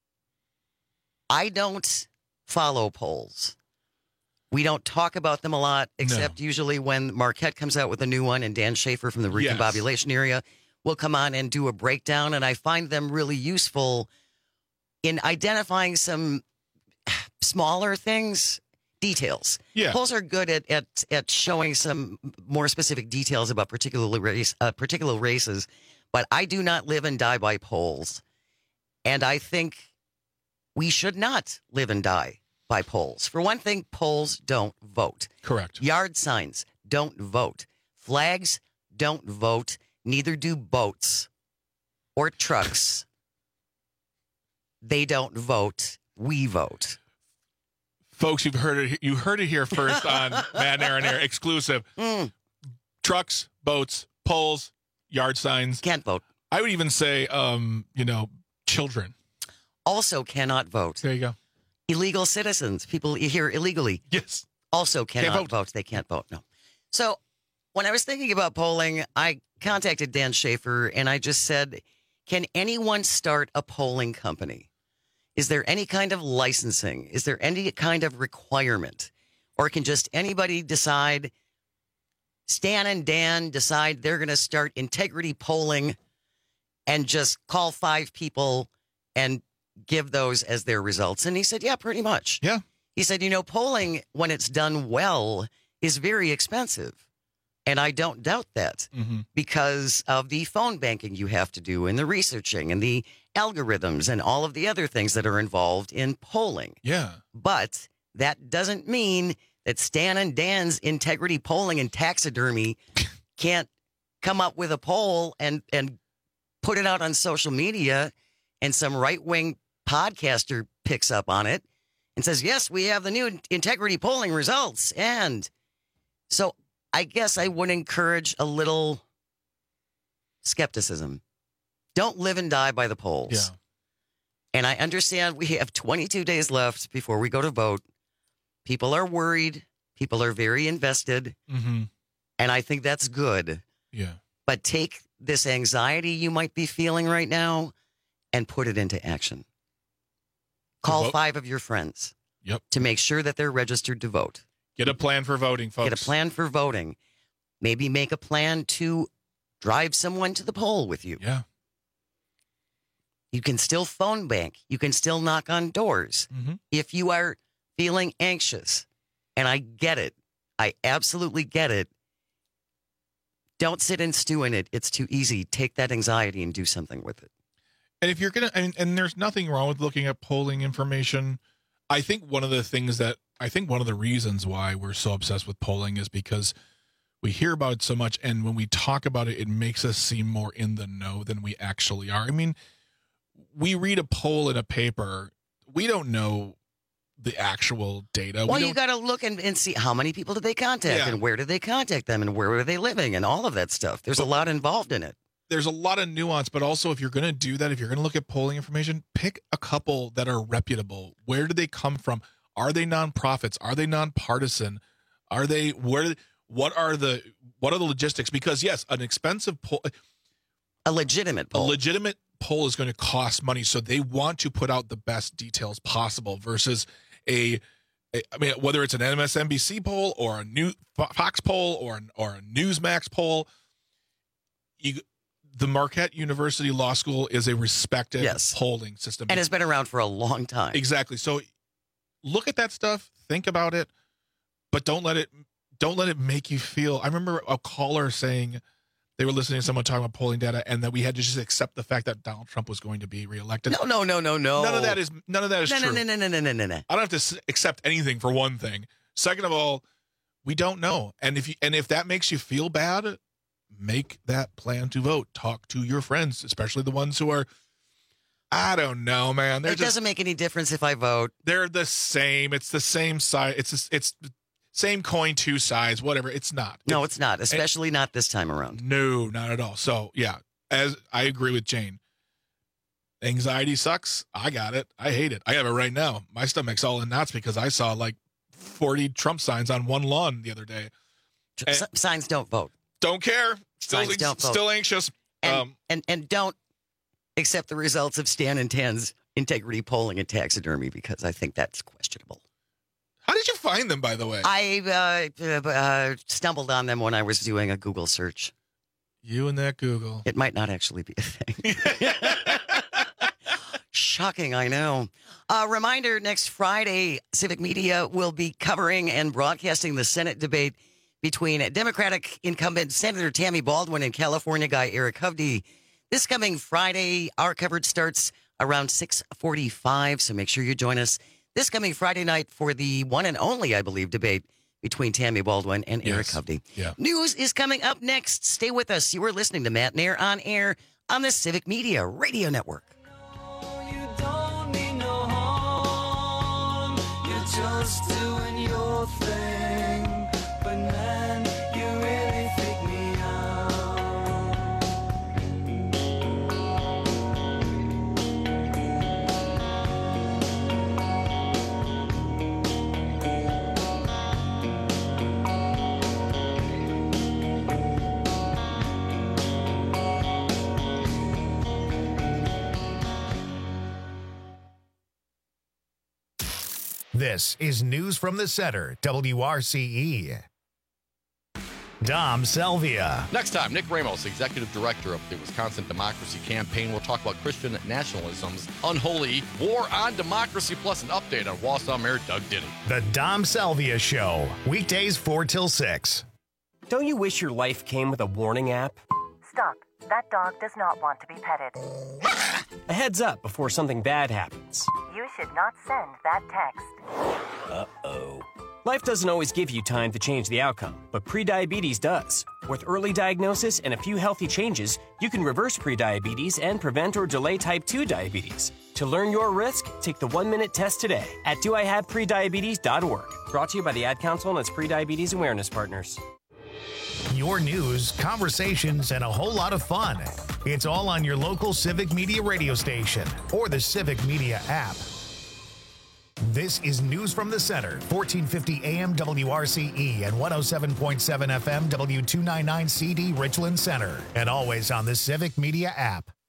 I don't follow polls. We don't talk about them a lot, except no. usually when Marquette comes out with a new one and Dan Schaefer from the Recombobulation yes. area will come on and do a breakdown. And I find them really useful in identifying some smaller things, details. Yeah. Polls are good at, at, at showing some more specific details about particular race, uh, particular races. But I do not live and die by polls. And I think we should not live and die by polls. For one thing, polls don't vote. Correct. Yard signs don't vote. Flags don't vote. Neither do boats or trucks. They don't vote. We vote. Folks, you've heard it. You heard it here first on Matt Nair on Air exclusive. Mm. Trucks, boats, polls, yard signs can't vote. I would even say, um, you know, children also cannot vote. There you go. Illegal citizens, people here illegally, yes, also cannot vote. vote. They can't vote. No. So when I was thinking about polling, I contacted Dan Schaefer and I just said, can anyone start a polling company? Is there any kind of licensing? Is there any kind of requirement? Or can just anybody decide, Stan and Dan decide they're going to start integrity polling and just call five people and give those as their results? And he said, yeah, pretty much. Yeah. He said, you know, polling, when it's done well, is very expensive. And I don't doubt that mm-hmm. because of the phone banking you have to do and the researching and the algorithms and all of the other things that are involved in polling. Yeah. But that doesn't mean that Stan and Dan's integrity polling and taxidermy can't come up with a poll and, and put it out on social media and some right-wing podcaster picks up on it and says, yes, we have the new integrity polling results. And so I guess I would encourage a little skepticism. Don't live and die by the polls. Yeah. And I understand we have twenty-two days left before we go to vote. People are worried. People are very invested. Mm-hmm. And I think that's good. Yeah. But take this anxiety you might be feeling right now and put it into action. Call five of your friends. Yep. To make sure that they're registered to vote. Get a plan for voting, folks. Get a plan for voting. Maybe make a plan to drive someone to the poll with you. Yeah. You can still phone bank. You can still knock on doors. Mm-hmm. If you are feeling anxious, and I get it, I absolutely get it, don't sit and stew in it. It's too easy. Take that anxiety and do something with it. And if you're going to, and, and there's nothing wrong with looking at polling information. I think one of the things that, I think one of the reasons why we're so obsessed with polling is because we hear about it so much. And when we talk about it, it makes us seem more in the know than we actually are. I mean, we read a poll in a paper. We don't know the actual data. Well, we you got to look and, and see how many people did they contact Yeah. and where did they contact them and where were they living and all of that stuff. There's But- a lot involved in it. There's a lot of nuance, but also if you're going to do that, if you're going to look at polling information, pick a couple that are reputable. Where do they come from? Are they nonprofits? Are they nonpartisan? Are they where? What are the what are the logistics? Because yes, an expensive poll, a legitimate poll, a legitimate poll is going to cost money, so they want to put out the best details possible versus a. a I mean, whether it's an M S N B C poll or a new Fox poll or an, or a Newsmax poll, you. The Marquette University Law School is a respected Yes. polling system. And it's been around for a long time. Exactly. So look at that stuff, think about it, but don't let it don't let it make you feel. I remember a caller saying they were listening to someone talking about polling data and that we had to just accept the fact that Donald Trump was going to be reelected. No, no, no, no, no. None of that is none of that is no, true. No, no, no, no, no, no, no. I don't have to s- accept anything for one thing. Second of all, we don't know. And if you and if that makes you feel bad, make that plan to vote. Talk to your friends, especially the ones who are, I don't know, man. They're It just, doesn't make any difference if I vote. They're the same. It's the same side. It's it's same coin, two sides. Whatever. It's not. No, it's not. Especially it, not this time around. No, not at all. So yeah, as I agree with Jane. Anxiety sucks. I got it. I hate it. I have it right now. My stomach's all in knots because I saw like forty Trump signs on one lawn the other day. S- signs don't vote. Don't care. Still, Signs don't vote. still anxious. And, um, and and don't accept the results of Stan and Tan's integrity polling and taxidermy because I think that's questionable. How did you find them, by the way? I uh, uh, uh, stumbled on them when I was doing a Google search. You and that Google. It might not actually be a thing. Shocking, I know. A reminder, next Friday, Civic Media will be covering and broadcasting the Senate debate between Democratic incumbent Senator Tammy Baldwin and California guy Eric Hovde. This coming Friday, our coverage starts around six forty-five, so make sure you join us this coming Friday night for the one and only, I believe, debate between Tammy Baldwin and Eric Yes. Hovde. Yeah. News is coming up next. Stay with us. You are listening to Matt Nair on air on the Civic Media Radio Network. Just doing your thing, but man, you really freak me This is News from the Center, W R C E. Dom Selvia. Next time, Nick Ramos, Executive Director of the Wisconsin Democracy Campaign, will talk about Christian nationalism's unholy war on democracy, plus an update on Wausau Mayor Doug Diddy. The Dom Selvia Show, weekdays four till six. Don't you wish your life came with a warning app? Stop. That dog does not want to be petted. A heads up before something bad happens. You should not send that text. Uh-oh. Life doesn't always give you time to change the outcome, but prediabetes does. With early diagnosis and a few healthy changes, you can reverse prediabetes and prevent or delay type two diabetes. To learn your risk, take the one-minute test today at do I have prediabetes dot org. Brought to you by the Ad Council and its Prediabetes Awareness Partners. Your news, conversations, and a whole lot of fun. It's all on your local Civic Media radio station or the Civic Media app. This is News from the Center, fourteen fifty A M W R C E and one oh seven point seven F M W two ninety-nine C D Richland Center, and always on the Civic Media app.